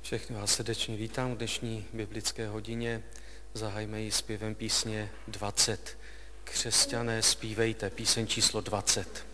Všechny vás srdečně vítám v dnešní biblické hodině. Zahajme ji zpěvem písně 20. Křesťané, zpívejte, píseň číslo 20.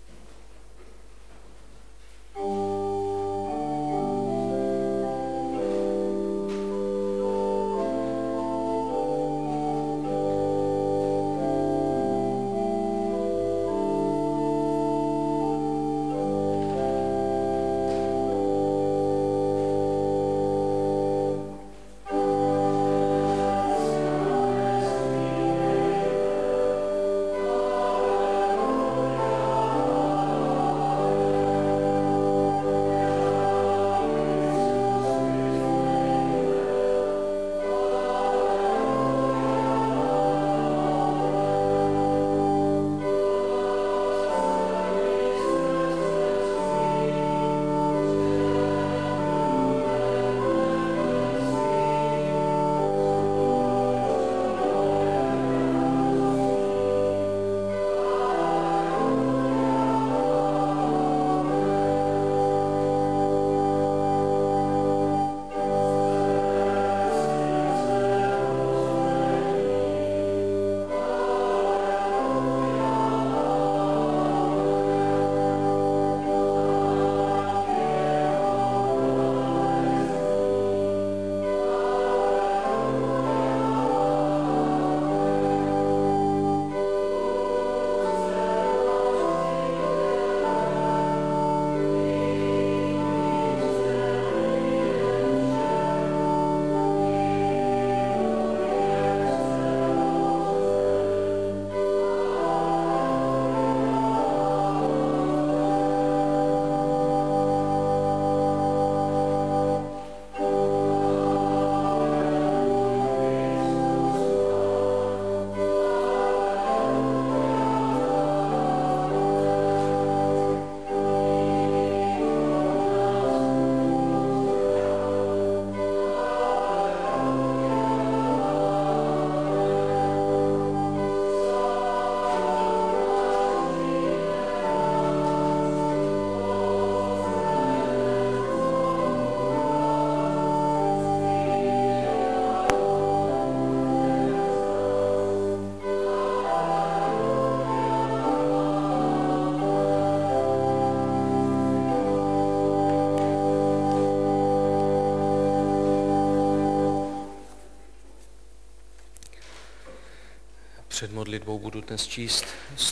Před modlitbou budu dnes číst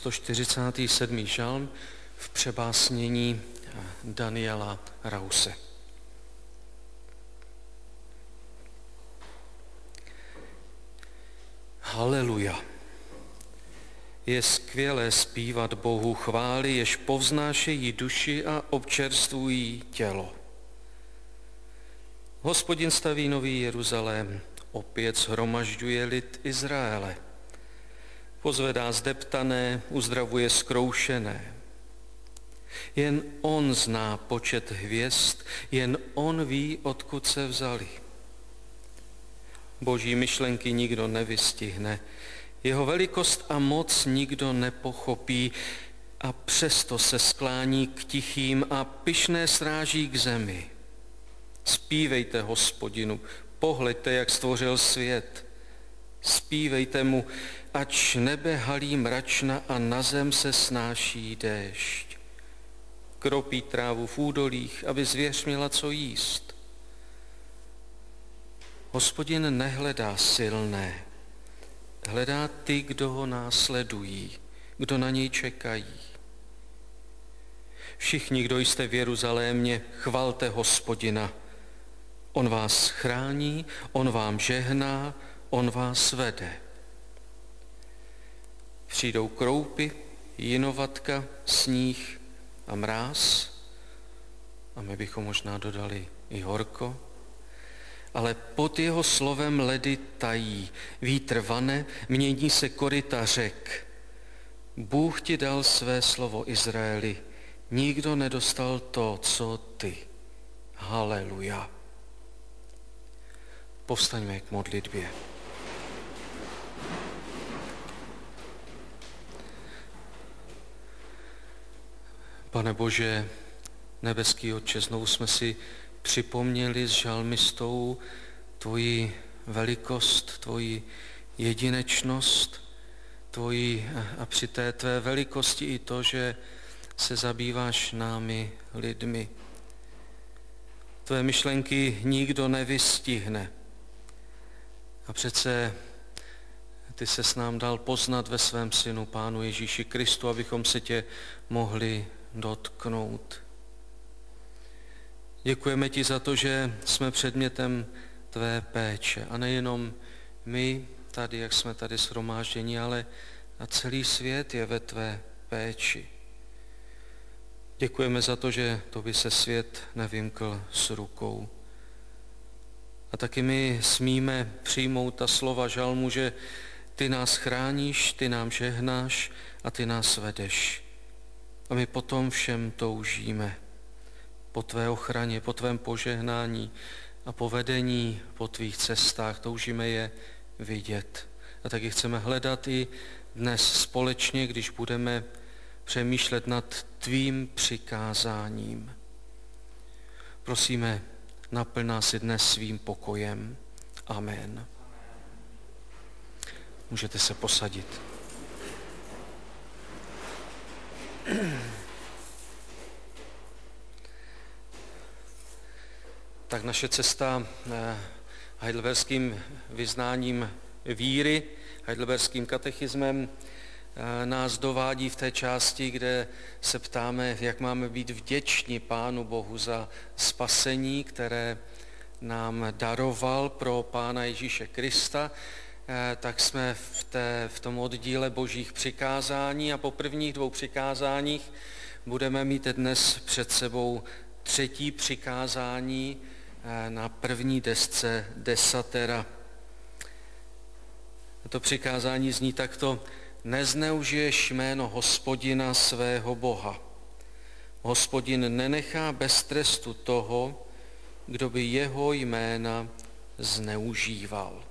147. žalm v přebásnění Daniela Rause. Haleluja. Je skvělé zpívat Bohu chvály, jež povznášejí duši a občerstvují tělo. Hospodin staví nový Jeruzalém, opět shromažďuje lid Izraele. Pozvedá zdeptané, uzdravuje zkroušené. Jen on zná počet hvězd, jen on ví, odkud se vzali. Boží myšlenky nikdo nevystihne, jeho velikost a moc nikdo nepochopí, a přesto se sklání k tichým a pyšné sráží k zemi. Zpívejte Hospodinu, pohleďte, jak stvořil svět. Zpívejte mu, ač nebe halí mračna a na zem se snáší déšť. Kropí trávu v údolích, aby zvěř měla co jíst. Hospodin nehledá silné, hledá ty, kdo ho následují, kdo na něj čekají. Všichni, kdo jste v Jeruzalémě, chvalte Hospodina. On vás chrání, on vám žehná, on vás vede. Přijdou kroupy, jinovatka, sníh a mráz, a my bychom možná dodali i horko, ale pod jeho slovem ledy tají, vítr vane, mění se koryta řek. Bůh ti dal své slovo, Izraeli, nikdo nedostal to, co ty. Haleluja. Povstaňme k modlitbě. Pane Bože, nebeský Otče, znovu jsme si připomněli s žalmistou tvoji velikost, tvoji jedinečnost, a při té tvé velikosti i to, že se zabýváš námi lidmi. Tvé myšlenky nikdo nevystihne. A přece ty ses nám dal poznat ve svém synu, Pánu Ježíši Kristu, abychom se tě mohli dotknout. Děkujeme ti za to, že jsme předmětem tvé péče. A nejenom my tady, jak jsme tady shromážděni, ale a celý svět je ve tvé péči. Děkujeme za to, že tobě se svět nevymkl z rukou. A taky my smíme přijmout ta slova žalmu, že ty nás chráníš, ty nám žehnáš a ty nás vedeš. A my potom všem toužíme. Po tvé ochraně, po tvém požehnání a po vedení po tvých cestách toužíme je vidět. A taky chceme hledat i dnes společně, když budeme přemýšlet nad tvým přikázáním. Prosíme, naplň nás i dnes svým pokojem. Amen. Můžete se posadit. Tak naše cesta heidelberským vyznáním víry, heidelberským katechismem nás dovádí v té části, kde se ptáme, jak máme být vděční Pánu Bohu za spasení, které nám daroval pro Pána Ježíše Krista. Tak jsme v tom oddíle božích přikázání a po prvních 2 přikázáních budeme mít dnes před sebou 3. přikázání na první desce desatera. To přikázání zní takto: nezneužiješ jméno Hospodina svého Boha. Hospodin nenechá bez trestu toho, kdo by jeho jména zneužíval.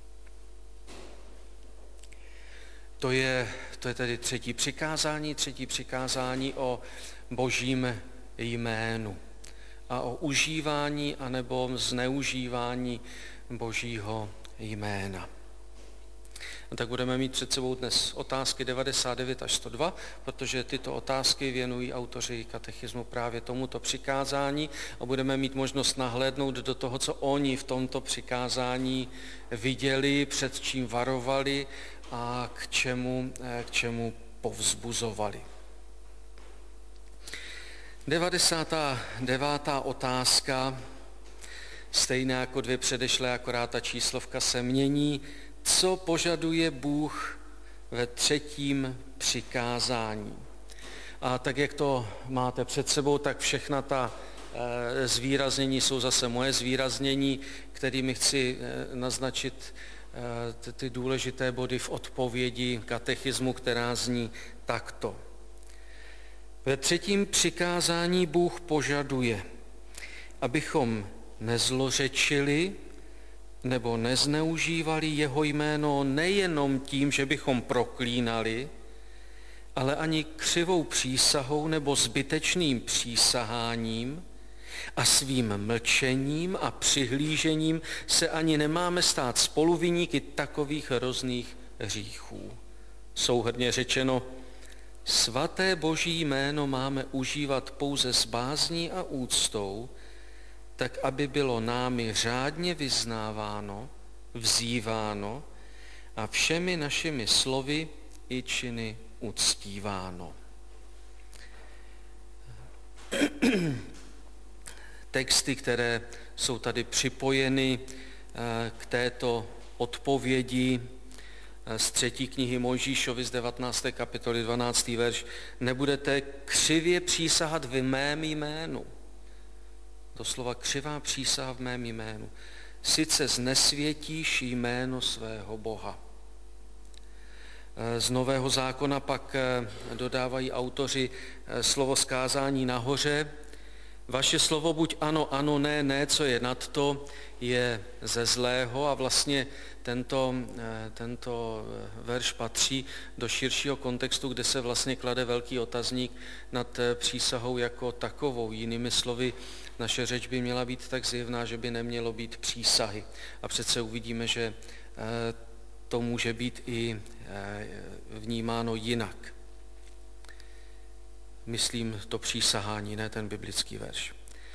To je tedy 3. přikázání o božím jménu a o užívání anebo zneužívání božího jména. A tak budeme mít před sebou dnes otázky 99 až 102, protože tyto otázky věnují autoři katechismu právě tomuto přikázání a budeme mít možnost nahlédnout do toho, co oni v tomto přikázání viděli, před čím varovali a k čemu povzbuzovali. 99. otázka, stejně jako 2 předešlé, akorát ta číslovka se mění. Co požaduje Bůh ve 3. přikázání? A tak, jak to máte před sebou, tak všechna ta zvýraznění jsou zase moje zvýraznění, kterými chci naznačit ty důležité body v odpovědi katechismu, která zní takto. Ve 3. přikázání Bůh požaduje, abychom nezlořečili nebo nezneužívali jeho jméno nejenom tím, že bychom proklínali, ale ani křivou přísahou nebo zbytečným přísaháním a svým mlčením a přihlížením se ani nemáme stát spoluviníky takových hrozných hříchů. Souhrnně řečeno, svaté boží jméno máme užívat pouze s bázní a úctou, tak aby bylo námi řádně vyznáváno, vzýváno a všemi našimi slovy i činy uctíváno. Texty, které jsou tady připojeny k této odpovědi z 3. knihy Mojžíšovi z 19. kapitoly 12. verš: nebudete křivě přísahat v mém jménu. Doslova křivá přísaha v mém jménu. Sice znesvětíš jméno svého Boha. Z Nového zákona pak dodávají autoři slovo zkázání nahoře. Vaše slovo buď ano, ano, ne, ne, co je nad to, je ze zlého, a vlastně tento verš patří do širšího kontextu, kde se vlastně klade velký otazník nad přísahou jako takovou. Jinými slovy, naše řeč by měla být tak zjevná, že by nemělo být přísahy. A přece uvidíme, že to může být i vnímáno jinak. Myslím to přísahání, ne ten biblický verš.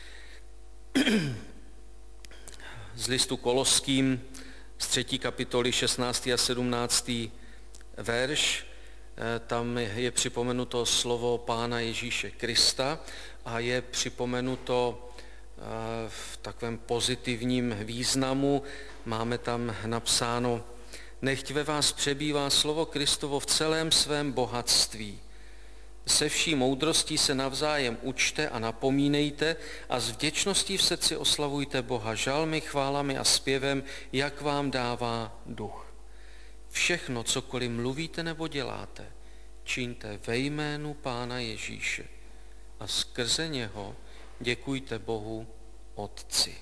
Z listu Koloským z 3. kapitoly 16. a 17. verš, tam je připomenuto slovo Pána Ježíše Krista a je připomenuto v takovém pozitivním významu. Máme tam napsáno: nechť ve vás přebývá slovo Kristovo v celém svém bohatství. Se vší moudrostí se navzájem učte a napomínejte a s vděčností v srdci oslavujte Boha žalmy, chválami a zpěvem, jak vám dává duch. Všechno, cokoliv mluvíte nebo děláte, čiňte ve jménu Pána Ježíše a skrze něho děkujte Bohu Otci.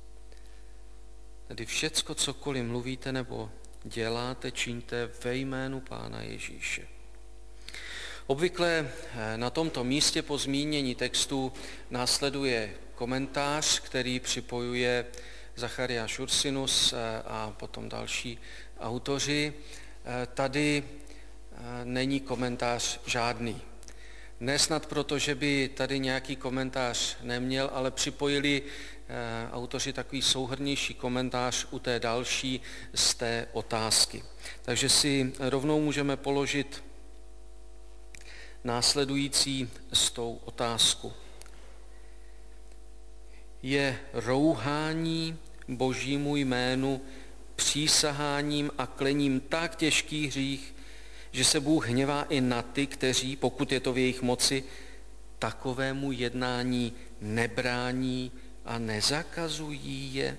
Tedy všecko, cokoliv mluvíte nebo děláte, čiňte ve jménu Pána Ježíše. Obvykle na tomto místě po zmínění textu následuje komentář, který připojuje Zachariáš Ursinus a potom další autoři. Tady není komentář žádný. Ne snad proto, že by tady nějaký komentář neměl, ale připojili autoři takový souhrnnější komentář u té další z té otázky. Takže si rovnou můžeme položit následující s tou otázku. Je rouhání Božímu jménu přísaháním a klením tak těžký hřích, že se Bůh hněvá i na ty, kteří, pokud je to v jejich moci, takovému jednání nebrání a nezakazují je?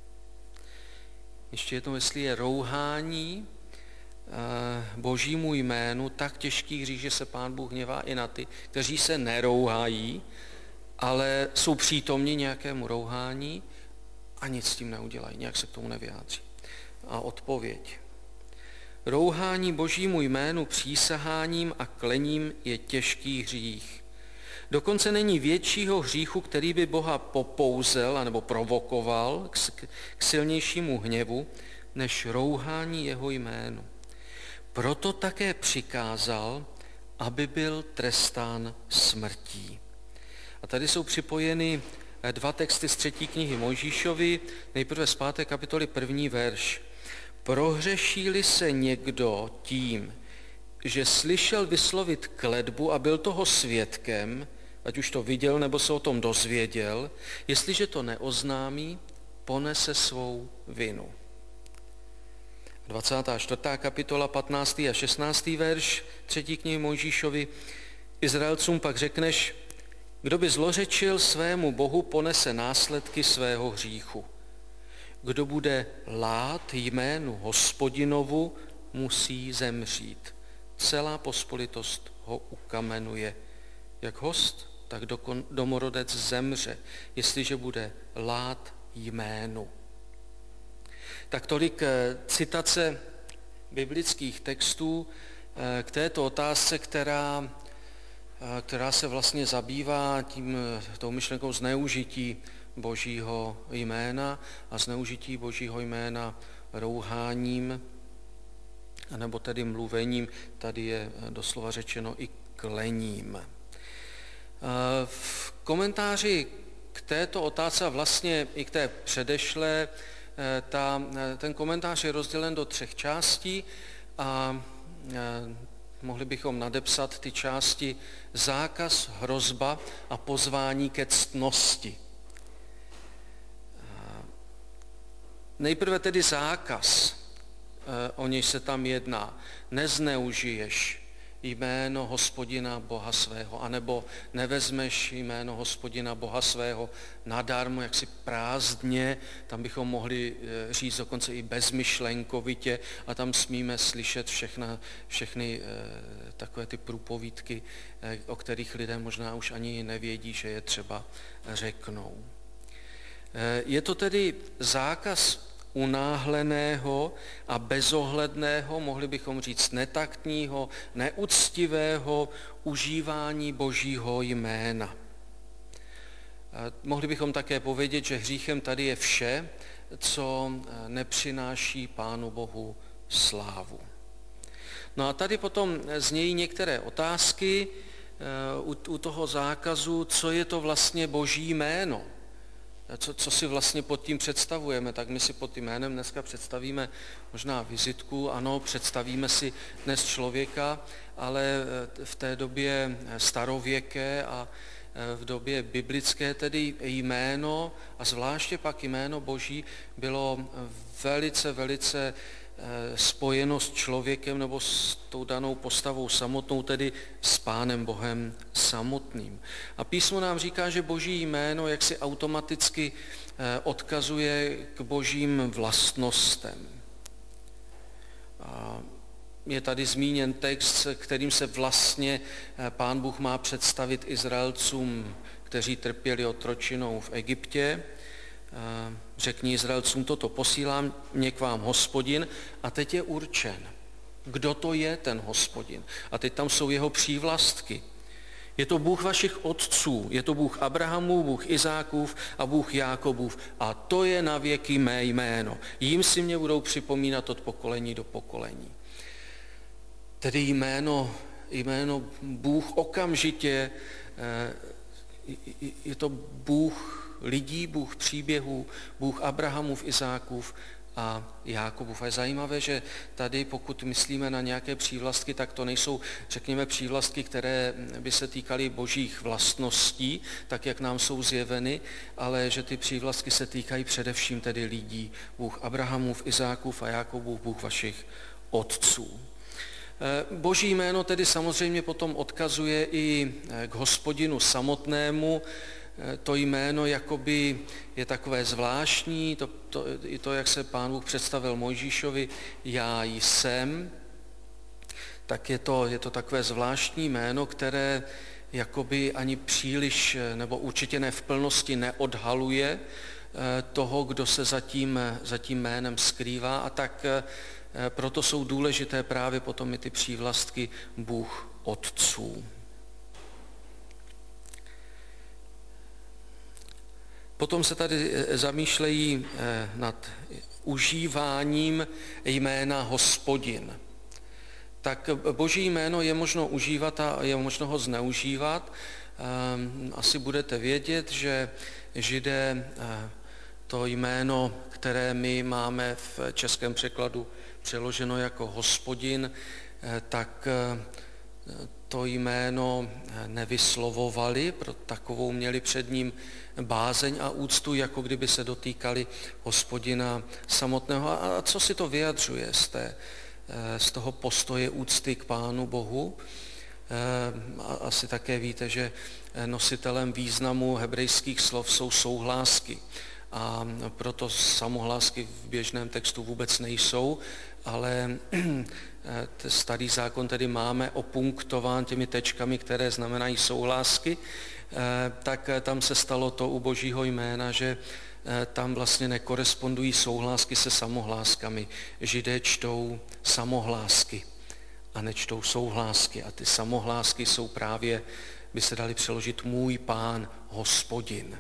Ještě jednou, jestli je rouhání Božímu jménu tak těžký hřích, že se Pán Bůh hněvá i na ty, kteří se nerouhají, ale jsou přítomni nějakému rouhání a nic s tím neudělají, nějak se k tomu nevyjádří. A odpověď. Rouhání Božímu jménu přísaháním a klením je těžký hřích. Dokonce není většího hříchu, který by Boha popouzel anebo provokoval k silnějšímu hněvu, než rouhání jeho jménu. Proto také přikázal, aby byl trestán smrtí. A tady jsou připojeny dva texty z 3. knihy Mojžíšovi, nejprve z 5. kapitoly 1. verš. Prohřeší-li se někdo tím, že slyšel vyslovit kletbu a byl toho svědkem, ať už to viděl nebo se o tom dozvěděl, jestliže to neoznámí, ponese svou vinu. 24. kapitola, 15. a 16. verš 3. knihy Mojžíšovi. Izraelcům pak řekneš, kdo by zlořečil svému Bohu, ponese následky svého hříchu. Kdo bude lát jménu Hospodinovu, musí zemřít. Celá pospolitost ho ukamenuje. Jak host, tak domorodec zemře, jestliže bude lát jménu. Tak tolik citace biblických textů k této otázce, která se vlastně zabývá tou myšlenkou zneužití Božího jména a zneužití Božího jména rouháním, nebo tedy mluvením, tady je doslova řečeno i klením. V komentáři k této otázce a vlastně i k té předešlé, ten komentář je rozdělen do 3 částí a mohli bychom nadepsat ty části zákaz, hrozba a pozvání ke ctnosti. Nejprve tedy zákaz, o něj se tam jedná. Nezneužiješ jméno Hospodina Boha svého, anebo nevezmeš jméno Hospodina Boha svého nadarmo, jaksi prázdně, tam bychom mohli říct dokonce i bezmyšlenkovitě a tam smíme slyšet všechny takové ty průpovídky, o kterých lidé možná už ani nevědí, že je třeba řeknou. Je to tedy zákaz unáhleného a bezohledného, mohli bychom říct netaktního, neúctivého užívání Božího jména. Mohli bychom také povědět, že hříchem tady je vše, co nepřináší Pánu Bohu slávu. No a tady potom znějí některé otázky u toho zákazu, co je to vlastně Boží jméno. Co si vlastně pod tím představujeme? Tak my si pod tím jménem dneska představíme možná vizitku, ano, představíme si dnes člověka, ale v té době starověké a v době biblické tedy jméno a zvláště pak jméno Boží bylo velice spojeno s člověkem nebo s tou danou postavou samotnou, tedy s Pánem Bohem samotným. A písmo nám říká, že Boží jméno jaksi automaticky odkazuje k božím vlastnostem. A je tady zmíněn text, kterým se vlastně Pán Bůh má představit Izraelcům, kteří trpěli otročinou v Egyptě. Řekni Izraelcům, toto posílám mě k vám Hospodin, a teď je určen. Kdo to je ten Hospodin? A teď tam jsou jeho přívlastky. Je to Bůh vašich otců, je to Bůh Abrahamův, Bůh Izákův a Bůh Jákobův. A to je na věky mé jméno. Jím si mě budou připomínat od pokolení do pokolení. Tedy jméno Bůh okamžitě, je to Bůh lidí, Bůh příběhů, Bůh Abrahamův, Izákův a Jákobův. A je zajímavé, že tady, pokud myslíme na nějaké přívlastky, tak to nejsou, řekněme, přívlastky, které by se týkaly božích vlastností, tak jak nám jsou zjeveny, ale že ty přívlastky se týkají především tedy lidí. Bůh Abrahamův, Izákův a Jákobův, Bůh vašich otců. Boží jméno tedy samozřejmě potom odkazuje i k Hospodinu samotnému. To jméno jakoby je takové zvláštní, to, jak se Pán Bůh představil Mojžíšovi, já jsem, tak je to takové zvláštní jméno, které jakoby ani příliš, nebo určitě ne v plnosti neodhaluje toho, kdo se za tím jménem skrývá, a tak proto jsou důležité právě potom i ty přívlastky Bůh otců. Potom se tady zamýšlejí nad užíváním jména Hospodin. Tak boží jméno je možno užívat a je možno ho zneužívat. Asi budete vědět, že Židé to jméno, které my máme v českém překladu přeloženo jako Hospodin, tak to jméno nevyslovovali, pro takovou měli před ním bázeň a úctu, jako kdyby se dotýkali Hospodina samotného. A co si to vyjadřuje z toho postoje úcty k Pánu Bohu? Asi také víte, že nositelem významu hebrejských slov jsou souhlásky. A proto samohlásky v běžném textu vůbec nejsou, ale starý zákon tedy máme opunktován těmi tečkami, které znamenají souhlásky, tak tam se stalo to u božího jména, že tam vlastně nekorespondují souhlásky se samohláskami. Židé čtou samohlásky a nečtou souhlásky. A ty samohlásky jsou právě, by se dali přeložit, můj Pán, Hospodin.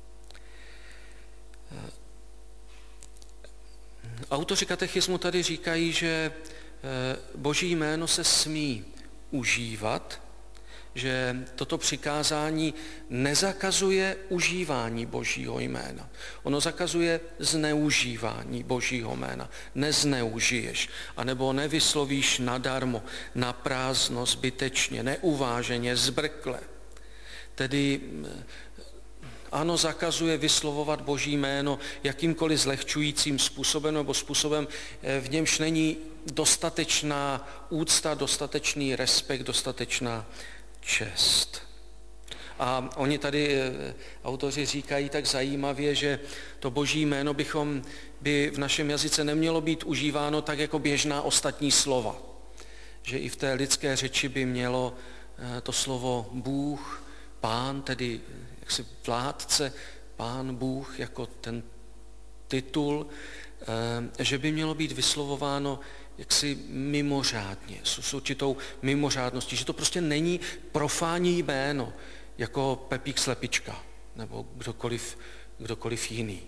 Autoři katechismu tady říkají, že boží jméno se smí užívat, že toto přikázání nezakazuje užívání božího jména. Ono zakazuje zneužívání božího jména. Nezneužiješ, anebo nevyslovíš nadarmo, naprázdno, zbytečně, neuváženě, zbrkle. Tedy ano, zakazuje vyslovovat boží jméno jakýmkoliv zlehčujícím způsobem nebo způsobem, v němž není dostatečná úcta, dostatečný respekt, dostatečná čest. A oni tady, autoři říkají tak zajímavě, že to boží jméno by v našem jazyce nemělo být užíváno tak jako běžná ostatní slova. Že i v té lidské řeči by mělo to slovo Bůh, Pán, tedy jaksi vládce, Pán Bůh jako ten titul, že by mělo být vyslovováno jaksi mimořádně, s určitou mimořádností, že to prostě není profánní jméno, jako Pepík Slepička, nebo kdokoliv jiný.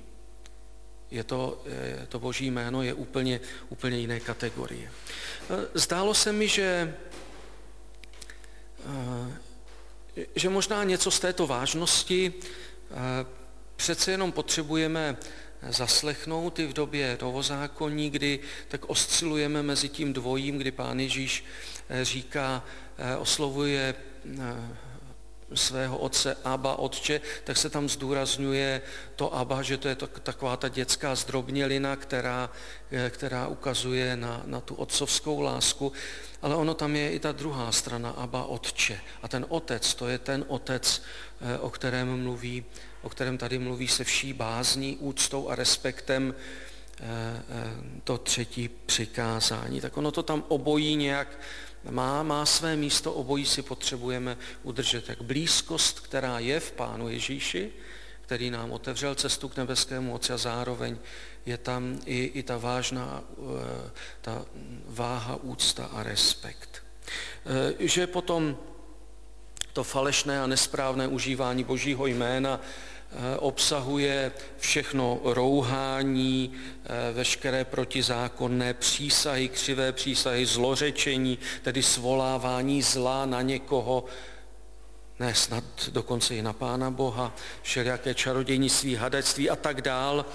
To Boží jméno je úplně jiné kategorie. Zdálo se mi, že možná něco z této vážnosti přece jenom potřebujeme zaslechnout i v době novozákonní, kdy tak oscilujeme mezi tím dvojím, kdy Pán Ježíš říká, oslovuje svého otce Abba, otče, tak se tam zdůrazňuje to Abba, že to je taková ta dětská zdrobnělina, která ukazuje na tu otcovskou lásku, ale ono tam je i ta druhá strana, Abba, otče. A ten otec, to je ten otec, o kterém tady mluví se vší bázní, úctou a respektem to třetí přikázání. Tak ono to tam obojí nějak má své místo, obojí si potřebujeme udržet. Jak blízkost, která je v Pánu Ježíši, který nám otevřel cestu k nebeskému Otci, a zároveň je tam i ta ta váha, úcta a respekt. Že potom to falešné a nesprávné užívání Božího jména obsahuje všechno rouhání, veškeré protizákonné přísahy, křivé přísahy, zlořečení, tedy svolávání zla na někoho, ne snad dokonce i na Pána Boha, všelijaké čarodějnictví, hadectví a tak dál,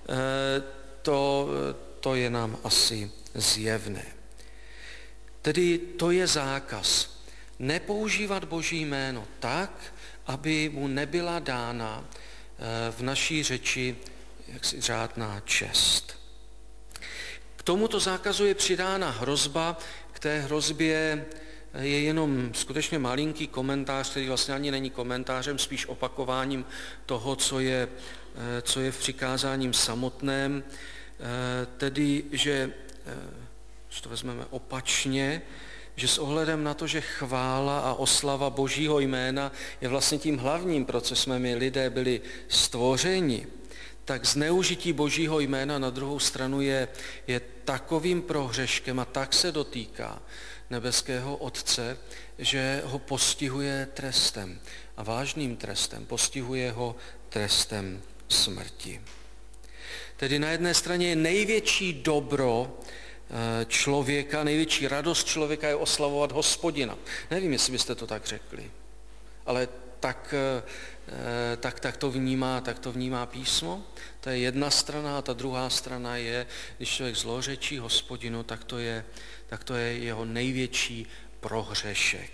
to je nám asi zjevné. Tedy to je zákaz. Nepoužívat Boží jméno tak, aby mu nebyla dána v naší řeči jaksi řádná čest. K tomuto zákazu je přidána hrozba. K té hrozbě je jenom skutečně malinký komentář, který vlastně ani není komentářem, spíš opakováním toho, co je v přikázáním samotném, tedy, že to vezmeme opačně, že s ohledem na to, že chvála a oslava Božího jména je vlastně tím hlavním, pro co jsme my lidé byli stvořeni, tak zneužití Božího jména na druhou stranu je takovým prohřeškem a tak se dotýká nebeského Otce, že ho postihuje trestem a vážným trestem, postihuje ho trestem smrti. Tedy na jedné straně je největší dobro člověka, největší radost člověka je oslavovat Hospodina. Nevím, jestli byste to tak řekli, ale tak to vnímá písmo. To je jedna strana a ta druhá strana je, když člověk zlořečí Hospodinu, tak to je jeho největší prohřešek.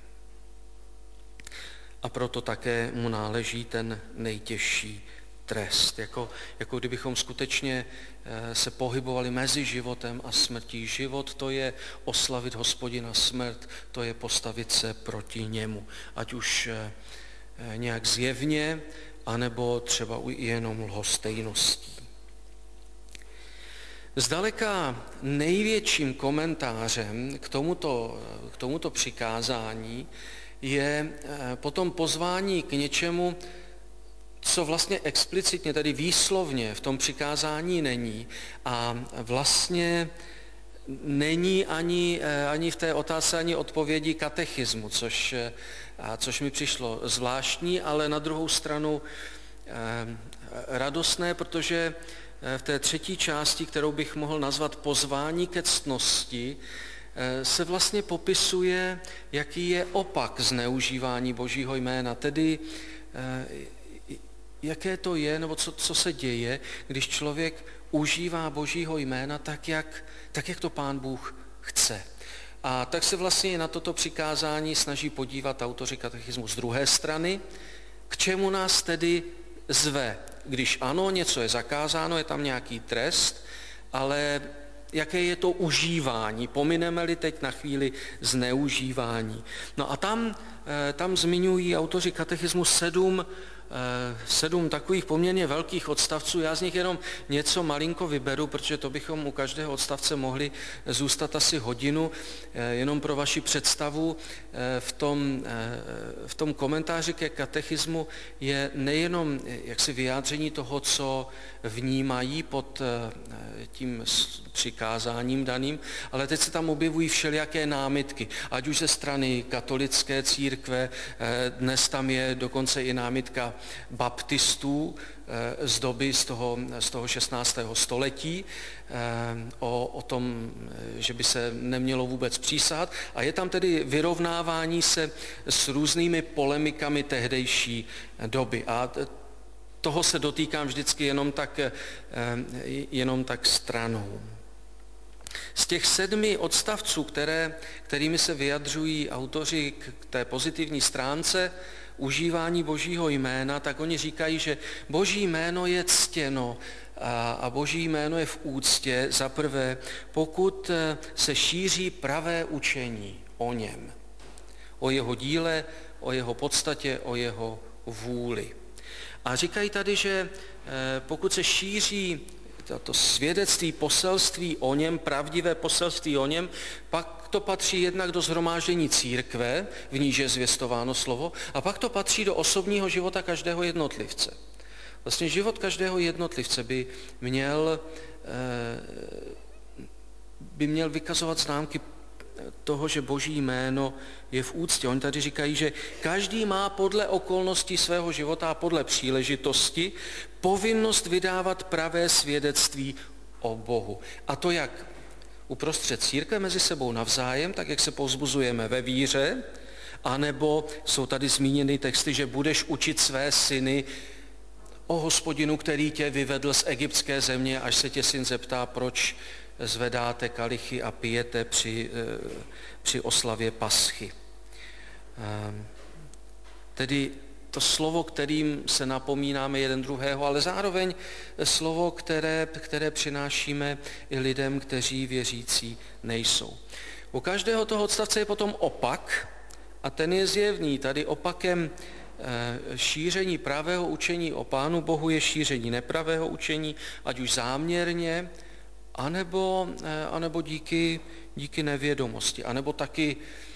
A proto také mu náleží ten nejtěžší trest. Jako kdybychom skutečně se pohybovali mezi životem a smrtí. Život, to je oslavit Hospodina, smrt, to je postavit se proti němu. Ať už nějak zjevně, anebo třeba jenom lhostejností. Zdaleka největším komentářem k tomuto přikázání je potom pozvání k něčemu, co vlastně explicitně, tedy výslovně v tom přikázání není a vlastně není ani v té otázce, ani odpovědi katechismu, což mi přišlo zvláštní, ale na druhou stranu radostné, protože v té třetí části, kterou bych mohl nazvat pozvání ke ctnosti, se vlastně popisuje, jaký je opak zneužívání Božího jména, tedy jaké to je, nebo co se děje, když člověk užívá Božího jména tak, jak to Pán Bůh chce. A tak se vlastně na toto přikázání snaží podívat autoři katechismu z druhé strany, k čemu nás tedy zve. Když ano, něco je zakázáno, je tam nějaký trest, ale jaké je to užívání, pomineme-li teď na chvíli zneužívání. No a tam zmiňují autoři katechismu 7 takových poměrně velkých odstavců. Já z nich jenom něco malinko vyberu, protože to bychom u každého odstavce mohli zůstat asi hodinu. Jenom pro vaši představu, v tom komentáři ke katechismu je nejenom jaksi vyjádření toho, co vnímají pod tím přikázáním daným, ale teď se tam objevují všelijaké námitky, ať už ze strany katolické církve, církve. Dnes tam je dokonce i námitka baptistů z doby z toho 16. století o tom, že by se nemělo vůbec přísahat. A je tam tedy vyrovnávání se s různými polemikami tehdejší doby. A toho se dotýkám vždycky jenom tak stranou. Z těch 7 odstavců, kterými se vyjadřují autoři k té pozitivní stránce užívání Božího jména, tak oni říkají, že Boží jméno je ctěno a Boží jméno je v úctě za prvé, pokud se šíří pravé učení o něm, o jeho díle, o jeho podstatě, o jeho vůli. A říkají tady, že pokud se šíří to svědectví, poselství o něm, pravdivé poselství o něm, pak to patří jednak do shromáždění církve, v níž je zvěstováno slovo, a pak to patří do osobního života každého jednotlivce. Vlastně život každého jednotlivce by měl vykazovat známky toho, že Boží jméno je v úctě. Oni tady říkají, že každý má podle okolností svého života a podle příležitosti povinnost vydávat pravé svědectví o Bohu. A to jak uprostřed církve mezi sebou navzájem, tak jak se povzbuzujeme ve víře, anebo jsou tady zmíněny texty, že budeš učit své syny o Hospodinu, který tě vyvedl z egyptské země, až se tě syn zeptá, proč zvedáte kalichy a pijete při oslavě Paschy. Tedy to slovo, kterým se napomínáme jeden druhého, ale zároveň slovo, které přinášíme i lidem, kteří věřící nejsou. U každého toho odstavce je potom opak a ten je zjevný. Tady opakem šíření pravého učení o Pánu Bohu je šíření nepravého učení, ať už záměrně, anebo díky nevědomosti, anebo taky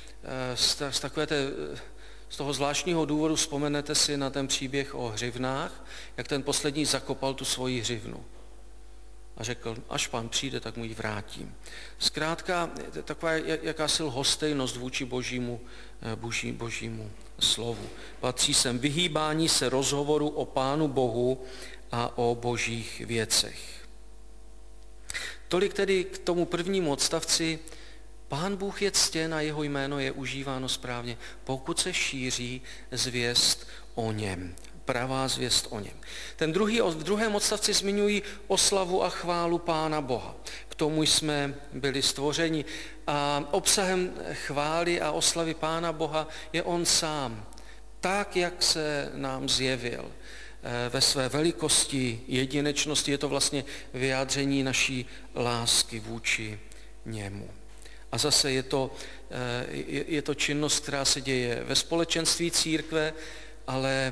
z toho zvláštního důvodu vzpomenete si na ten příběh o hřivnách, jak ten poslední zakopal tu svoji hřivnu a řekl, až Pán přijde, tak mu ji vrátím. Zkrátka taková jakási lhostejnost vůči božímu slovu. Patří sem vyhýbání se rozhovoru o Pánu Bohu a o božích věcech. Tolik tedy k tomu prvnímu odstavci. Pán Bůh je ctěn a jeho jméno je užíváno správně, pokud se šíří zvěst o něm, pravá zvěst o něm. V druhém odstavci zmiňují oslavu a chválu Pána Boha. K tomu jsme byli stvořeni a obsahem chvály a oslavy Pána Boha je on sám, tak, jak se nám zjevil. Ve své velikosti, jedinečnosti je to vlastně vyjádření naší lásky vůči němu. A zase je to činnost, která se děje ve společenství církve, ale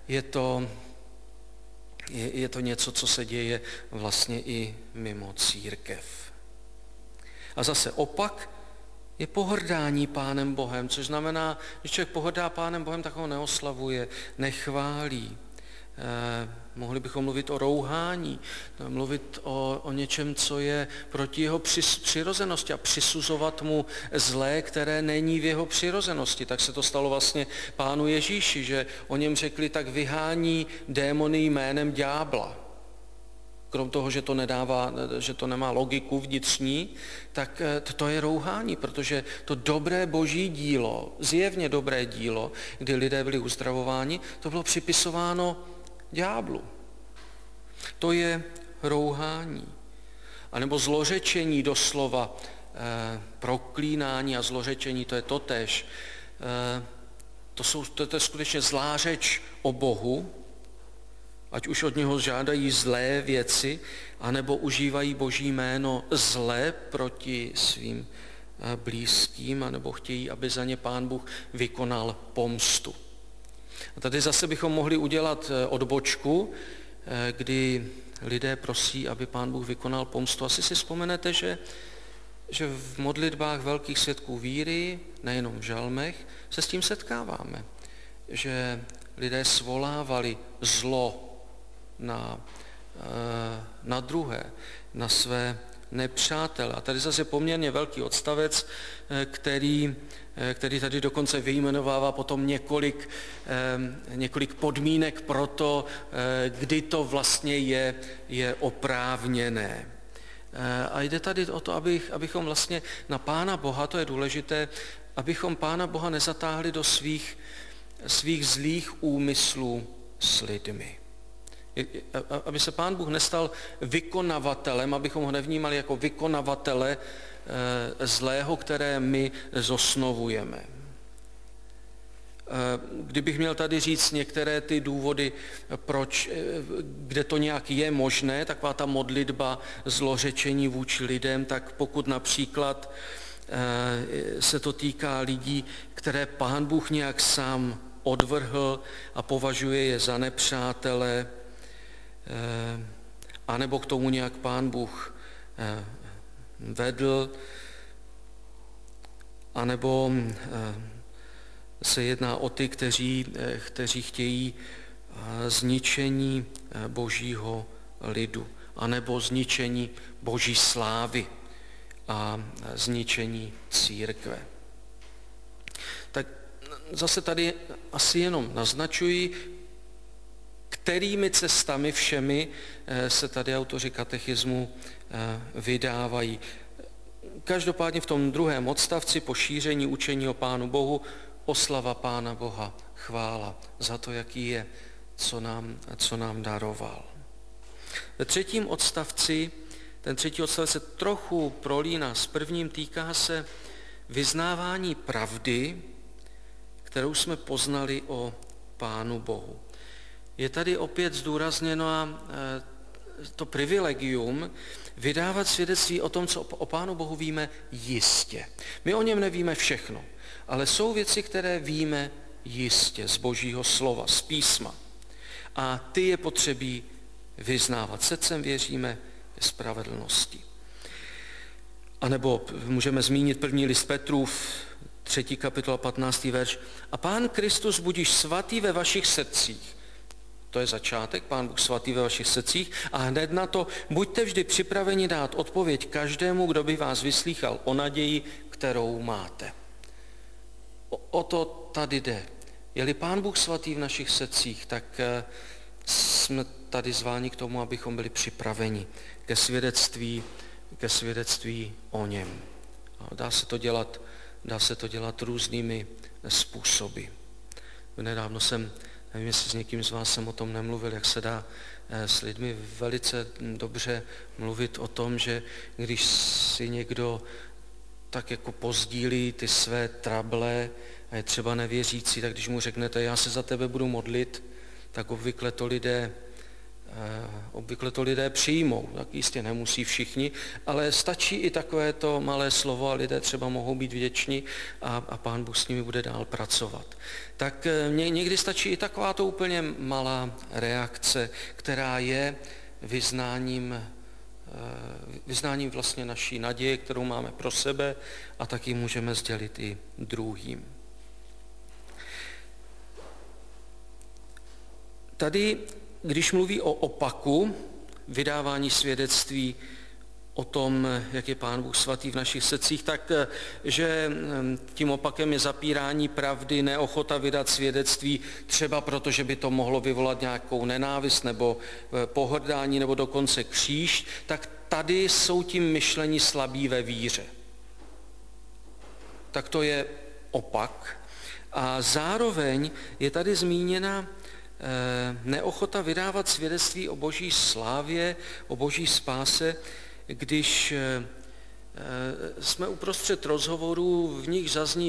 je to něco, co se děje vlastně i mimo církev. A zase opak je pohrdání Pánem Bohem, což znamená, že člověk pohrdá Pánem Bohem, tak ho neoslavuje, nechválí. Mohli bychom mluvit o rouhání, mluvit o něčem, co je proti jeho přirozenosti a přisuzovat mu zlé, které není v jeho přirozenosti. Tak se to stalo vlastně Pánu Ježíši, že o něm řekli, tak vyhání démony jménem ďábla. Krom toho, že to nemá logiku vnitřní, tak to je rouhání, protože to dobré boží dílo, zjevně dobré dílo, kdy lidé byli uzdravováni, to bylo připisováno ďáblu. To je rouhání. A nebo zlořečení doslova, proklínání a zlořečení, to je totéž. To je skutečně zlá řeč o Bohu, ať už od něho žádají zlé věci, anebo užívají Boží jméno zle proti svým blízkým, anebo chtějí, aby za ně Pán Bůh vykonal pomstu. A tady zase bychom mohli udělat odbočku, kdy lidé prosí, aby Pán Bůh vykonal pomstu. Asi si vzpomenete, že v modlitbách velkých svědků víry, nejenom v žalmech, se s tím setkáváme. Že lidé svolávali zlo na druhé, na své nepřátel. A tady zase je poměrně velký odstavec, který tady dokonce vyjmenovává potom několik podmínek pro to, kdy to vlastně je oprávněné. A jde tady o to, abychom vlastně na Pána Boha, to je důležité, abychom Pána Boha nezatáhli do svých zlých úmyslů s lidmi. Aby se Pán Bůh nestal vykonavatelem, abychom ho nevnímali jako vykonavatele zlého, které my zosnovujeme. Kdybych měl tady říct některé ty důvody, proč, kde to nějak je možné, taková ta modlitba zlořečení vůči lidem, tak pokud například se to týká lidí, které Pán Bůh nějak sám odvrhl a považuje je za nepřátele, anebo k tomu nějak Pán Bůh vedl, anebo se jedná o ty, kteří chtějí zničení Božího lidu, anebo zničení Boží slávy a zničení církve. Tak zase tady asi jenom naznačuji, kterými cestami všemi se tady autoři katechismu vydávají. Každopádně v tom druhém odstavci po šíření učení o Pánu Bohu oslava Pána Boha, chvála za to, jaký je, co nám daroval. Ve třetím odstavci, ten třetí odstavec se trochu prolíná s prvním, týká se vyznávání pravdy, kterou jsme poznali o Pánu Bohu. Je tady opět zdůrazněno to privilegium vydávat svědectví o tom, co o Pánu Bohu víme jistě. My o něm nevíme všechno, ale jsou věci, které víme jistě z Božího slova, z písma. A ty je potřebí vyznávat. Srdcem věříme ve spravedlnosti. A nebo můžeme zmínit první list Petrův, 3. kapitola, 15. verš. A Pán Kristus budiž svatý ve vašich srdcích. To je začátek, Pán Bůh svatý ve vašich srdcích. A hned na to, buďte vždy připraveni dát odpověď každému, kdo by vás vyslýchal o naději, kterou máte. O to tady jde. Je-li Pán Bůh svatý v našich srdcích, tak jsme tady zváni k tomu, abychom byli připraveni ke svědectví o něm. A dá se to dělat různými způsoby. Nedávno nevím, jestli s někým z vás jsem o tom nemluvil, jak se dá s lidmi velice dobře mluvit o tom, že když si někdo tak jako pozdílí ty své trable a je třeba nevěřící, tak když mu řeknete, já se za tebe budu modlit, tak obvykle to lidé přijmou. Tak jistě nemusí všichni, ale stačí i takovéto malé slovo a lidé třeba mohou být vděční a Pán Bůh s nimi bude dál pracovat. Tak někdy stačí i takováto úplně malá reakce, která je vyznáním vlastně naší naděje, kterou máme pro sebe a taky můžeme sdělit i druhým. Tady, když mluví o opaku, vydávání svědectví o tom, jak je Pán Bůh svatý v našich srdcích, tak že tím opakem je zapírání pravdy, neochota vydat svědectví, třeba proto, že by to mohlo vyvolat nějakou nenávist nebo pohrdání nebo dokonce kříž, tak tady jsou tím myšlení slabí ve víře. Tak to je opak. A zároveň je tady zmíněna neochota vydávat svědectví o Boží slávě, o Boží spáse, když jsme uprostřed rozhovorů, v nich zazní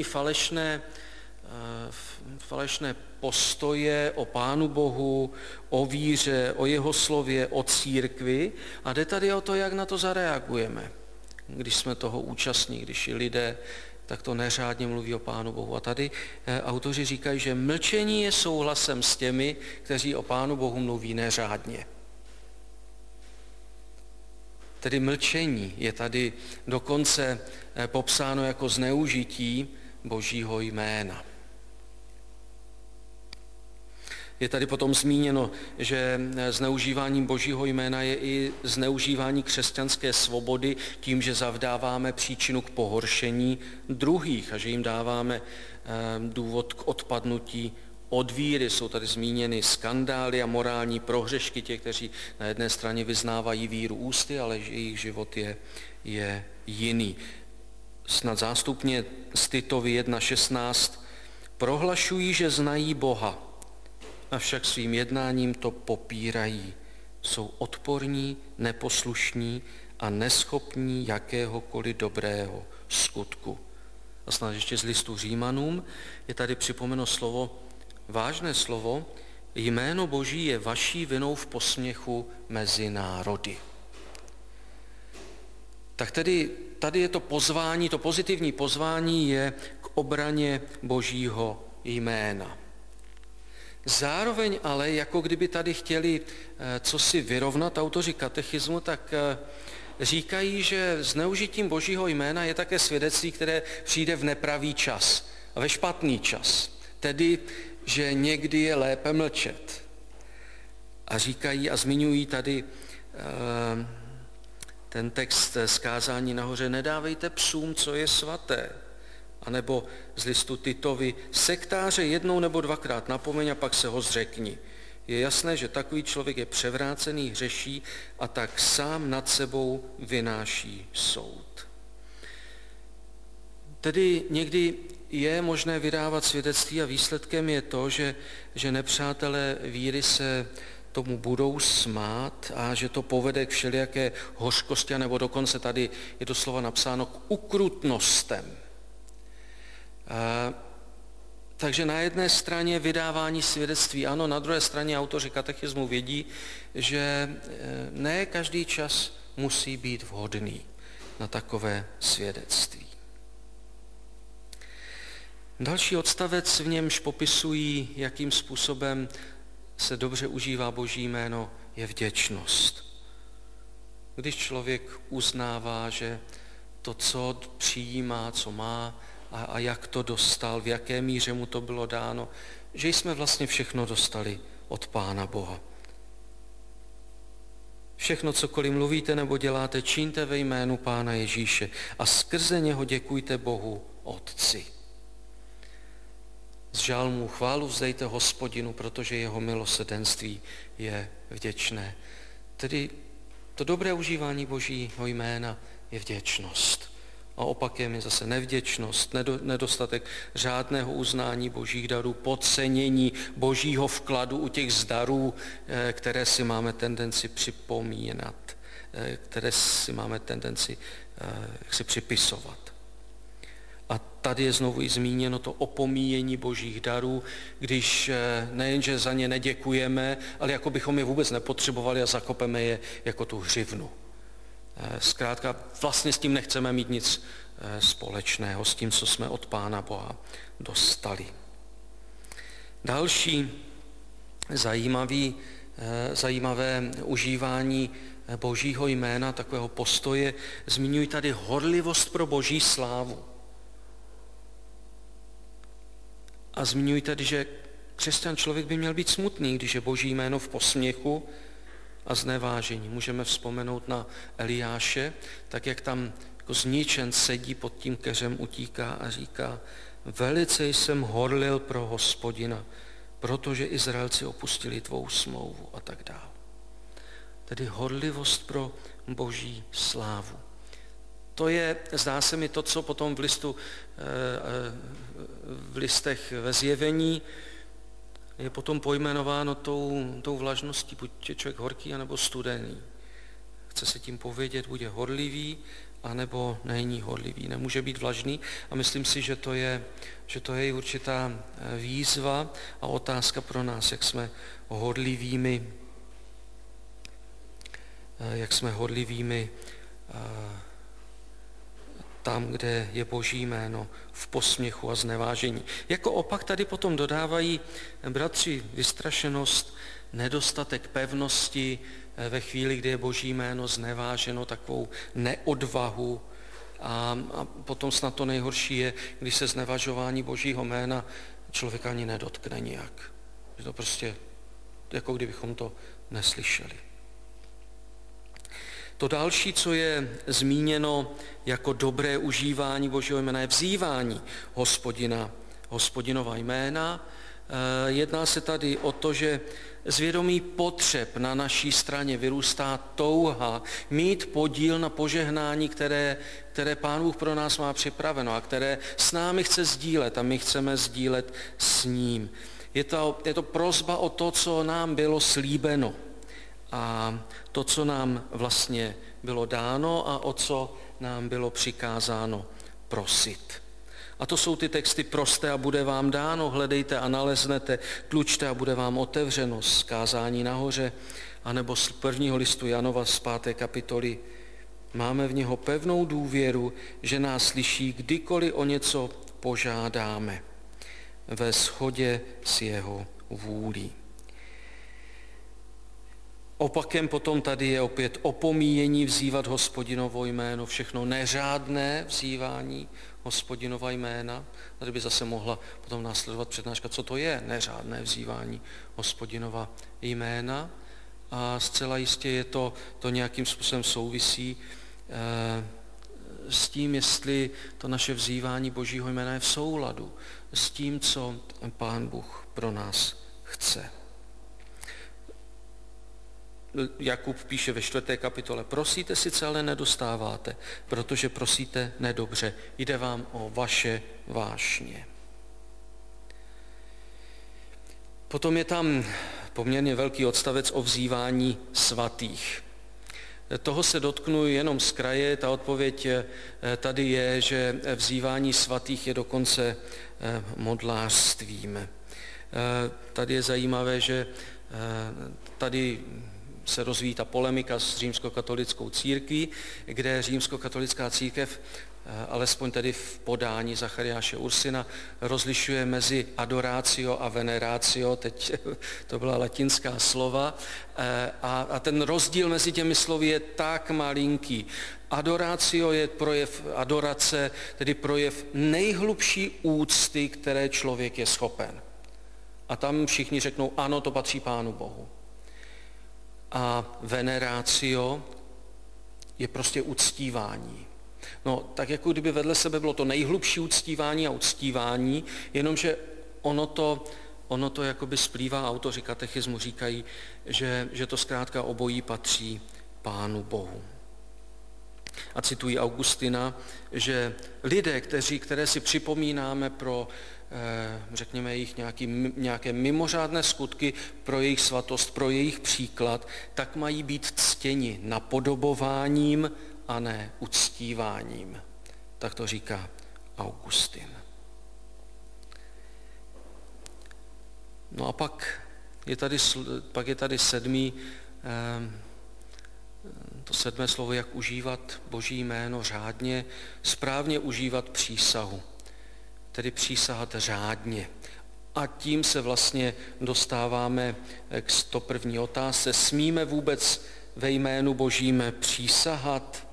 falešné postoje o Pánu Bohu, o víře, o jeho slově, o církvi a jde tady o to, jak na to zareagujeme, když jsme toho účastní, když i lidé tak to neřádně mluví o Pánu Bohu. A tady autoři říkají, že mlčení je souhlasem s těmi, kteří o Pánu Bohu mluví neřádně. Tedy mlčení je tady dokonce popsáno jako zneužití Božího jména. Je tady potom zmíněno, že zneužívání Božího jména je i zneužívání křesťanské svobody tím, že zavdáváme příčinu k pohoršení druhých a že jim dáváme důvod k odpadnutí od víry. Jsou tady zmíněny skandály a morální prohřešky těch, kteří na jedné straně vyznávají víru ústy, ale jejich život je jiný. Snad zástupně z Titovi 1.16 prohlašují, že znají Boha, avšak svým jednáním to popírají. Jsou odporní, neposlušní a neschopní jakéhokoliv dobrého skutku. A snad ještě z listu Římanům je tady připomeno slovo, vážné slovo, jméno Boží je vaší vinou v posměchu mezi národy. Tak tedy tady je to pozvání, to pozitivní pozvání je k obraně Božího jména. Zároveň ale, jako kdyby tady chtěli cosi vyrovnat autoři katechismu, tak říkají, že zneužitím Božího jména je také svědectví, které přijde v nepravý čas a ve špatný čas. Tedy, že někdy je lépe mlčet. A říkají a zmiňují tady ten text z kázání nahoře, nedávejte psům, co je svaté. A nebo z listu Titovi, sektáře jednou nebo dvakrát napomeň a pak se ho zřekni. Je jasné, že takový člověk je převrácený, hřeší a tak sám nad sebou vynáší soud. Tedy někdy je možné vydávat svědectví a výsledkem je to, že nepřátelé víry se tomu budou smát a že to povede k všelijaké hořkosti, nebo dokonce tady je doslova napsáno k ukrutnostem. Takže na jedné straně vydávání svědectví, ano, na druhé straně autoři katechismu vědí, že ne každý čas musí být vhodný na takové svědectví. Další odstavec, v němž popisují, jakým způsobem se dobře užívá Boží jméno, je vděčnost. Když člověk uznává, že to, co přijímá, co má a jak to dostal, v jaké míře mu to bylo dáno, že jsme vlastně všechno dostali od Pána Boha. Všechno, cokoliv mluvíte nebo děláte, čiňte ve jménu Pána Ježíše a skrze něho děkujte Bohu Otci. Z žálmů chválu vzdejte Hospodinu, protože jeho milosrdenství je vděčné. Tedy to dobré užívání Božího jména je vděčnost. A opakem je zase nevděčnost, nedostatek řádného uznání Božích darů, podcenění Božího vkladu u těch zdarů, které si máme tendenci připomínat, které si máme tendenci si připisovat. A tady je znovu i zmíněno to opomíjení Božích darů, když nejenže za ně neděkujeme, ale jako bychom je vůbec nepotřebovali a zakopeme je jako tu hřivnu. Zkrátka vlastně s tím nechceme mít nic společného, s tím, co jsme od Pána Boha dostali. Další zajímavé užívání Božího jména, takového postoje, zmiňují tady horlivost pro Boží slávu. A zmiňují tady, že křesťan člověk by měl být smutný, když je Boží jméno v posměchu a znevážení. Můžeme vzpomenout na Eliáše, tak jak tam jako zničen sedí pod tím keřem, utíká a říká, velice jsem horlil pro Hospodina, protože Izraelci opustili tvou smlouvu a tak dále. Tedy horlivost pro Boží slávu. To je, zdá se mi, to, co potom v listech ve Zjevení je potom pojmenováno tou vlažností, buď je člověk horký, anebo studený. Chce se tím povědět, buď je horlivý, anebo není horlivý. Nemůže být vlažný a myslím si, že to je určitá výzva a otázka pro nás, jak jsme horlivými tam, kde je Boží jméno, v posměchu a znevážení. Jako opak tady potom dodávají bratři vystrašenost, nedostatek pevnosti ve chvíli, kdy je Boží jméno zneváženo, takovou neodvahu. A potom snad to nejhorší je, když se znevažování Božího jména člověka ani nedotkne nijak. Že to prostě, jako kdybychom to neslyšeli. To další, co je zmíněno jako dobré užívání Božího jména, je vzývání Hospodinova jména. Jedná se tady o to, že z vědomí potřeb na naší straně vyrůstá touha mít podíl na požehnání, které Pán Bůh pro nás má připraveno a které s námi chce sdílet a my chceme sdílet s ním. Je to prosba o to, co nám bylo slíbeno a to, co nám vlastně bylo dáno a o co nám bylo přikázáno prosit. A to jsou ty texty: proste a bude vám dáno, hledejte a naleznete, tlučte a bude vám otevřeno, z Kázání nahoře, anebo z 1. listu Janova z 5. kapitoly. Máme v něho pevnou důvěru, že nás slyší, kdykoliv o něco požádáme, ve shodě s jeho vůlí. Opakem potom tady je opět opomíjení vzývat Hospodinovo jméno, všechno neřádné vzývání Hospodinova jména. Tady by zase mohla potom následovat přednáška, co to je neřádné vzývání Hospodinova jména. A zcela jistě je to nějakým způsobem souvisí s tím, jestli to naše vzývání Božího jména je v souladu s tím, co Pán Bůh pro nás chce. Jakub píše ve 4. kapitole: prosíte sice, ale nedostáváte, protože prosíte nedobře. Jde vám o vaše vášně. Potom je tam poměrně velký odstavec o vzývání svatých. Toho se dotknu jenom z kraje. Ta odpověď tady je, že vzývání svatých je dokonce modlářstvím. Tady je zajímavé, že tady se rozvíjí ta polemika s římskokatolickou církví, kde římskokatolická církev, alespoň tedy v podání Zachariáše Ursina, rozlišuje mezi adoratio a veneratio, teď to byla latinská slova, a ten rozdíl mezi těmi slovy je tak malinký. Adoratio je projev adorace, tedy projev nejhlubší úcty, které člověk je schopen. A tam všichni řeknou, ano, to patří Pánu Bohu. A veneratio je prostě uctívání. No, tak jako kdyby vedle sebe bylo to nejhlubší uctívání a uctívání, jenomže ono to jakoby splývá, autoři katechismu říkají, že to zkrátka obojí patří Pánu Bohu. A citují Augustina, že lidé, které si připomínáme pro, řekněme, jejich nějaké mimořádné skutky, pro jejich svatost, pro jejich příklad, tak mají být ctěni napodobováním a ne uctíváním. Tak to říká Augustin. No a pak je tady to 7. slovo, jak užívat Boží jméno řádně, správně užívat přísahu, tedy přísahat řádně. A tím se vlastně dostáváme k 101. otázce. Smíme vůbec ve jménu Božím přísahat?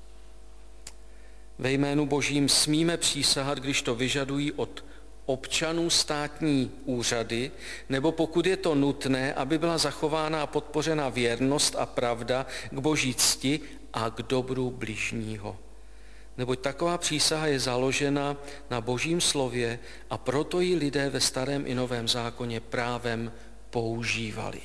Ve jménu Božím smíme přísahat, když to vyžadují od občanů státní úřady, nebo pokud je to nutné, aby byla zachována a podpořena věrnost a pravda k Boží cti a k dobru bližního. Neboť taková přísaha je založena na Božím slově a proto ji lidé ve Starém i Novém zákoně právem používali.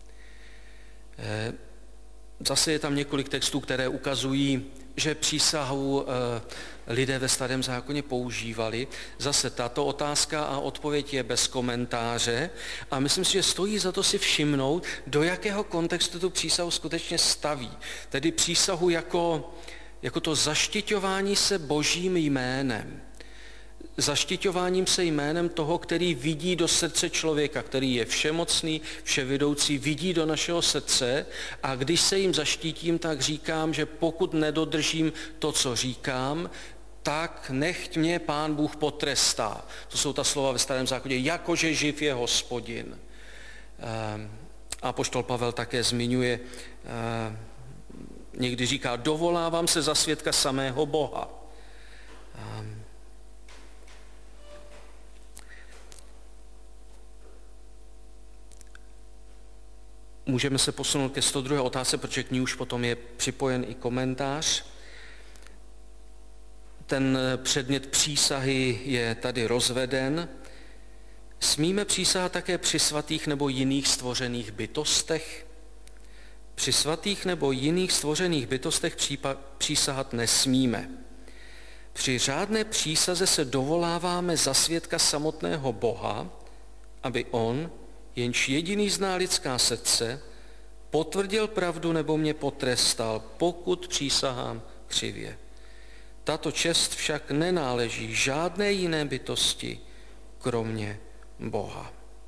Zase je tam několik textů, které ukazují, že přísahu lidé ve Starém zákoně používali. Zase tato otázka a odpověď je bez komentáře a myslím si, že stojí za to si všimnout, do jakého kontextu tu přísahu skutečně staví. Tedy přísahu jako to zaštiťování se Božím jménem. Zaštiťováním se jménem toho, který vidí do srdce člověka, který je všemocný, vševidoucí, vidí do našeho srdce a když se jim zaštítím, tak říkám, že pokud nedodržím to, co říkám, tak nechť mě Pán Bůh potrestá. To jsou ta slova ve Starém zákoně, jakože živ je Hospodin. Apoštol Pavel také zmiňuje, někdy říká, dovolávám se za svědka samého Boha. Můžeme se posunout ke 102. otázce, protože k ní už potom je připojen i komentář. Ten předmět přísahy je tady rozveden. Smíme přísahat také při svatých nebo jiných stvořených bytostech? Při svatých nebo jiných stvořených bytostech přísahat nesmíme. Při řádné přísaze se dovoláváme za svědka samotného Boha, aby on, jenž jediný zná lidská srdce, potvrdil pravdu nebo mě potrestal, pokud přísahám křivě. Tato čest však nenáleží žádné jiné bytosti, kromě Boha.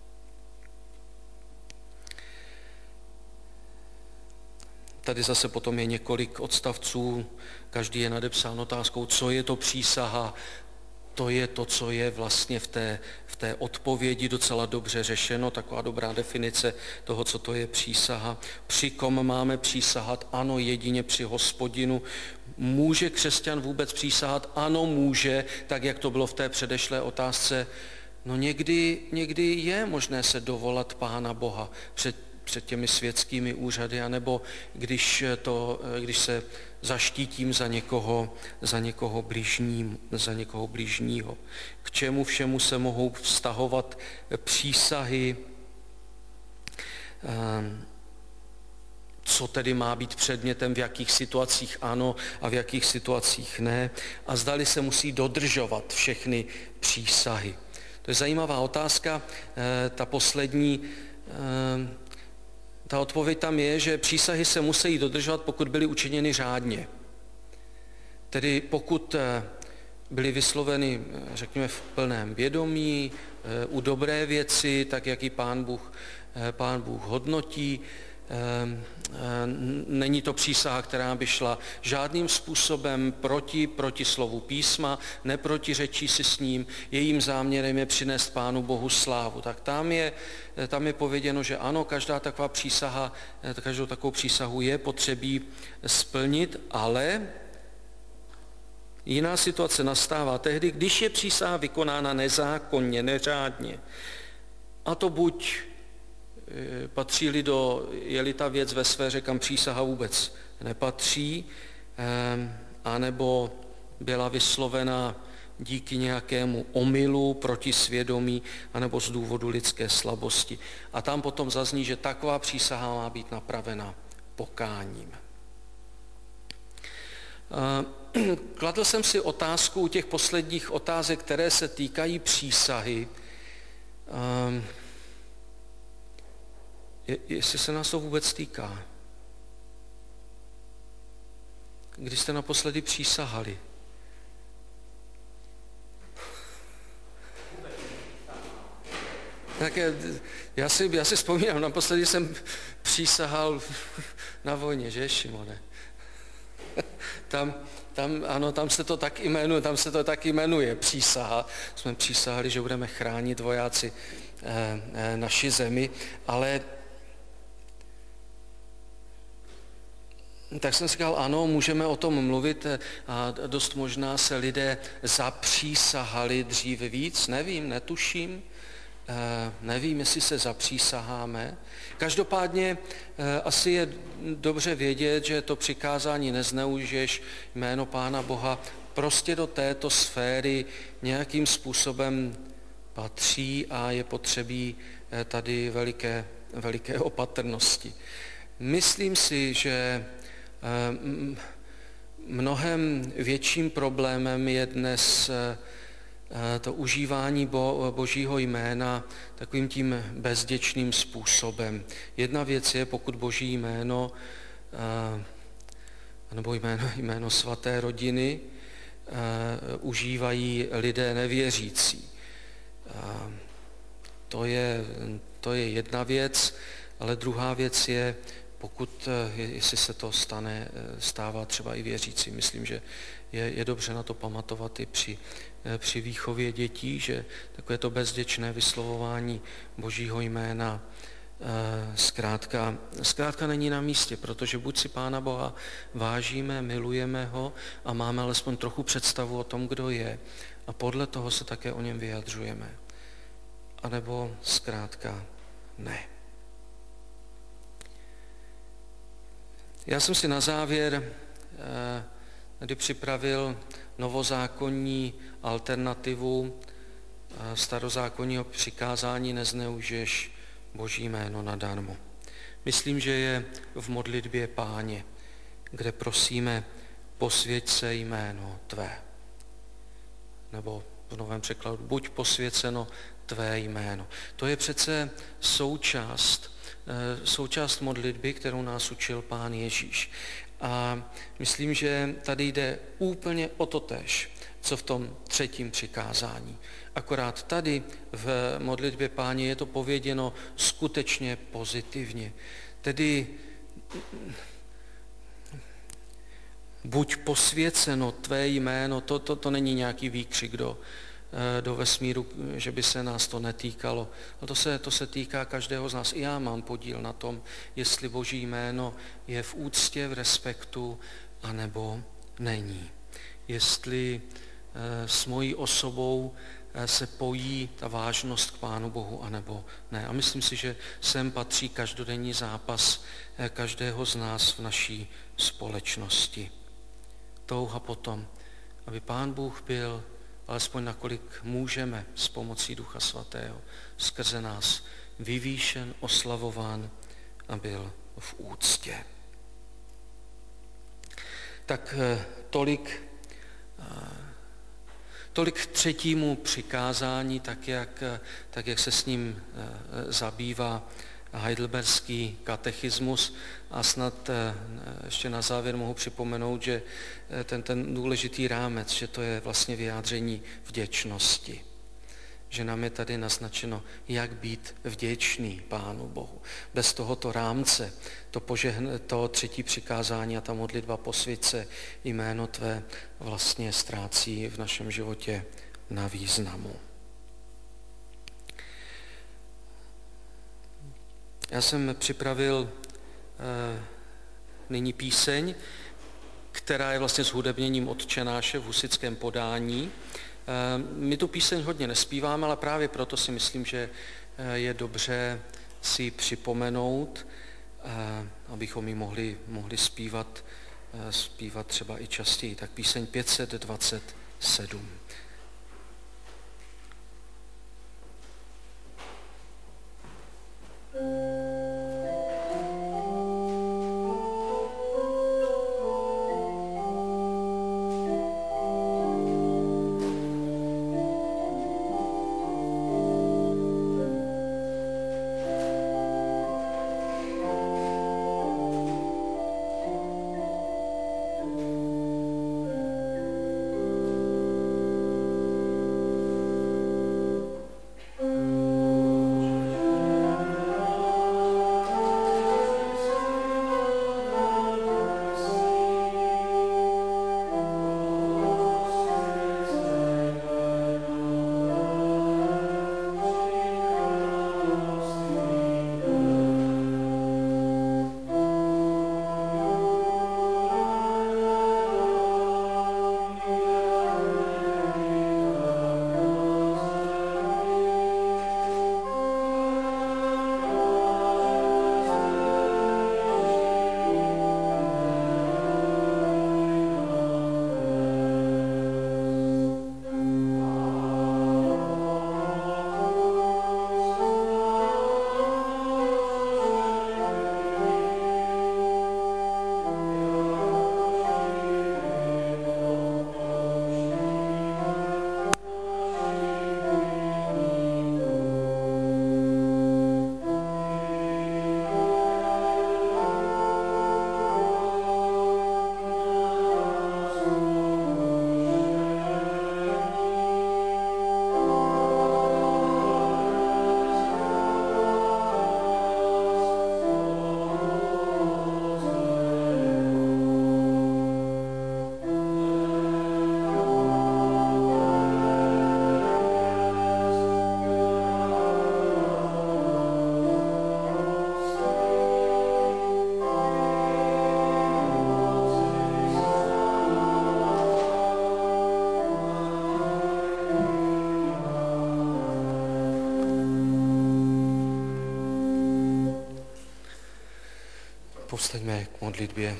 Tady zase potom je několik odstavců, každý je nadepsán otázkou, co je to přísaha. To je to, co je vlastně v té odpovědi docela dobře řešeno, taková dobrá definice toho, co to je přísaha. Při kom máme přísahat? Ano, jedině při Hospodinu. Může křesťan vůbec přísahat? Ano, může, tak jak to bylo v té předešlé otázce. No někdy je možné se dovolat Pána Boha před těmi světskými úřady, anebo když se zaštítím za někoho bližního. K čemu všemu se mohou vztahovat přísahy, co tedy má být předmětem, v jakých situacích ano a v jakých situacích ne, a zdali se musí dodržovat všechny přísahy. To je zajímavá otázka, ta poslední. Ta odpověď tam je, že přísahy se musí dodržovat, pokud byly učiněny řádně. Tedy pokud byly vysloveny, řekněme, v plném vědomí, u dobré věci, tak jak ji Pán Bůh hodnotí. Není to přísaha, která by šla žádným způsobem proti slovu písma, neprotiřečí si s ním, jejím záměrem je přinést Pánu Bohu slávu. Tak tam je pověděno, že ano, každou takovou přísahu je potřebí splnit, ale jiná situace nastává tehdy, když je přísaha vykonána nezákonně, neřádně. A to buď je-li ta věc ve sféře, kam přísaha vůbec nepatří, anebo byla vyslovena díky nějakému omylu, proti svědomí, anebo z důvodu lidské slabosti. A tam potom zazní, že taková přísaha má být napravena pokáním. Kladl jsem si otázku u těch posledních otázek, které se týkají přísahy, jestli se nás to vůbec týká. Když jste naposledy přísahali? Tak já si vzpomínám, naposledy jsem přísahal na vojně, že, Šimone? Tam se to tak jmenuje, přísaha. Jsme přísahali, že budeme chránit vojáci naši zemi, ale tak jsem si říkal, ano, můžeme o tom mluvit a dost možná se lidé zapřísahali dříve víc, nevím, netuším, nevím, jestli se zapřísaháme. Každopádně asi je dobře vědět, že to přikázání nezneužiješ jméno Pána Boha prostě do této sféry nějakým způsobem patří a je potřebí tady veliké opatrnosti. Myslím si, že mnohem větším problémem je dnes to užívání Božího jména takovým tím bezděčným způsobem. Jedna věc je, pokud Boží jméno nebo jméno svaté rodiny užívají lidé nevěřící. To je jedna věc, ale druhá věc je, jestli se to stává třeba i věřící. Myslím, že je dobře na to pamatovat i při výchově dětí, že takové to bezděčné vyslovování Božího jména zkrátka není na místě, protože buď si Pána Boha vážíme, milujeme ho a máme alespoň trochu představu o tom, kdo je, a podle toho se také o něm vyjadřujeme. A nebo zkrátka ne. Já jsem si na závěr tady připravil novozákonní alternativu starozákonního přikázání nezneužiješ Boží jméno nadarmo. Myslím, že je v modlitbě Páně, kde prosíme posvěť se jméno tvé. Nebo v novém překladu buď posvěceno tvé jméno. To je přece součást modlitby, kterou nás učil Pán Ježíš. A myslím, že tady jde úplně o totéž, co v tom 3. přikázání. Akorát tady v modlitbě Páně je to pověděno skutečně pozitivně. Tedy buď posvěceno tvé jméno, to není nějaký výkřik do vesmíru, že by se nás to netýkalo. Ale to se týká každého z nás. I já mám podíl na tom, jestli Boží jméno je v úctě, v respektu, anebo není. Jestli s mojí osobou se pojí ta vážnost k Pánu Bohu, anebo ne. A myslím si, že sem patří každodenní zápas každého z nás v naší společnosti. Touha potom, aby Pán Bůh byl, alespoň nakolik můžeme s pomocí Ducha Svatého, skrze nás vyvýšen, oslavován a byl v úctě. Tak tolik k 3. přikázání, tak jak se s ním zabývá heidelberský katechismus. A snad ještě na závěr mohu připomenout, že ten důležitý rámec, že to je vlastně vyjádření vděčnosti. Že nám je tady naznačeno, jak být vděčný Pánu Bohu. Bez tohoto rámce, to 3. přikázání a ta modlitba posvěť se jméno tvé vlastně ztrácí v našem životě na významu. Já jsem připravil nyní píseň, která je vlastně s hudebněním Otčenáše v husitském podání. My tu píseň hodně nespíváme, ale právě proto si myslím, že je dobře si ji připomenout, abychom ji mohli zpívat třeba i častěji. Tak píseň 527. Povstaňme k modlitbě.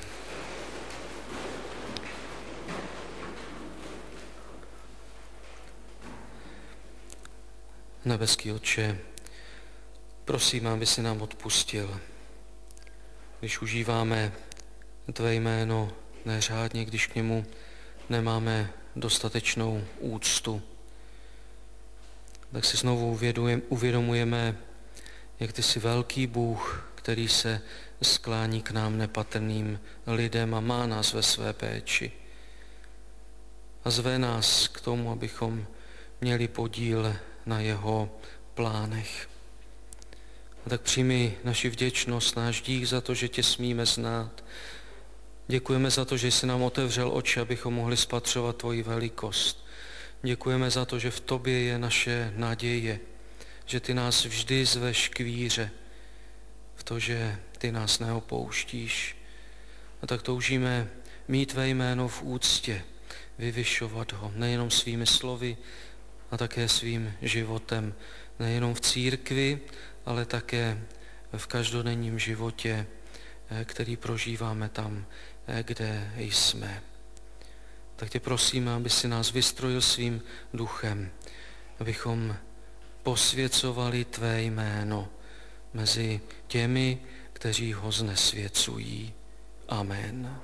Nebeský Otče, prosím, aby si nám odpustil, když užíváme Tvé jméno neřádně, když k němu nemáme dostatečnou úctu. Tak si znovu uvědomujeme, jak Ty jsi velký Bůh, který se sklání k nám nepatrným lidem a má nás ve své péči. A zve nás k tomu, abychom měli podíl na jeho plánech. A tak přijmi naši vděčnost, náš dík za to, že tě smíme znát. Děkujeme za to, že jsi nám otevřel oči, abychom mohli spatřovat tvoji velikost. Děkujeme za to, že v tobě je naše naděje, že ty nás vždy zveš k víře, v to, že ty nás neopouštíš. A tak toužíme mít tvé jméno v úctě, vyvyšovat ho nejenom svými slovy, a také svým životem, nejenom v církvi, ale také v každodenním životě, který prožíváme tam, kde jsme. Tak tě prosíme, aby si nás vystrojil svým duchem, abychom posvěcovali tvé jméno mezi těmi, kteří ho znesvěcují. Amen.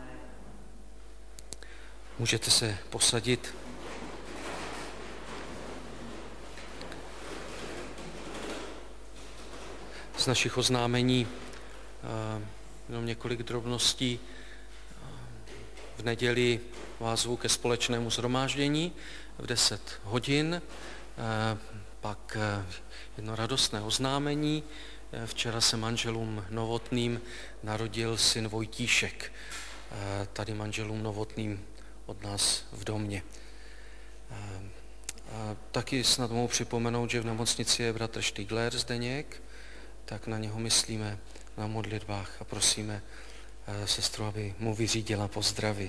Můžete se posadit. Z našich oznámení jenom několik drobností. V neděli vás zvu ke společnému shromáždění v 10 hodin. Pak jedno radostné oznámení. Včera se manželům Novotným narodil syn Vojtíšek. Tady manželům Novotným od nás v domě. Taky snad mohu připomenout, že v nemocnici je bratr Štigler Zdeněk, tak na něho myslíme na modlitbách a prosíme sestru, aby mu vyřídila pozdravy.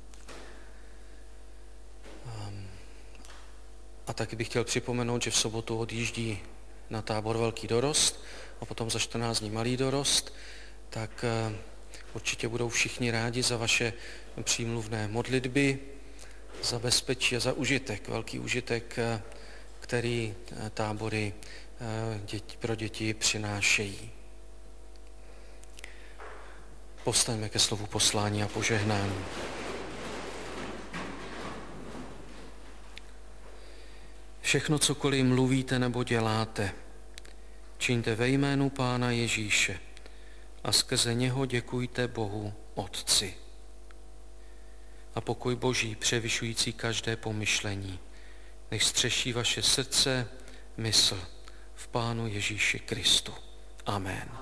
A taky bych chtěl připomenout, že v sobotu odjíždí na tábor Velký dorost a potom za 14 dní Malý dorost, tak určitě budou všichni rádi za vaše přímluvné modlitby, za bezpečí a za užitek, velký užitek, který tábory pro děti přinášejí. Povstaňme ke slovu poslání a požehnání. Všechno, cokoliv mluvíte nebo děláte, čiňte ve jménu Pána Ježíše a skrze něho děkujte Bohu Otci. A pokoj Boží, převyšující každé pomyšlení, nech střeší vaše srdce, mysl v Pánu Ježíši Kristu. Amen.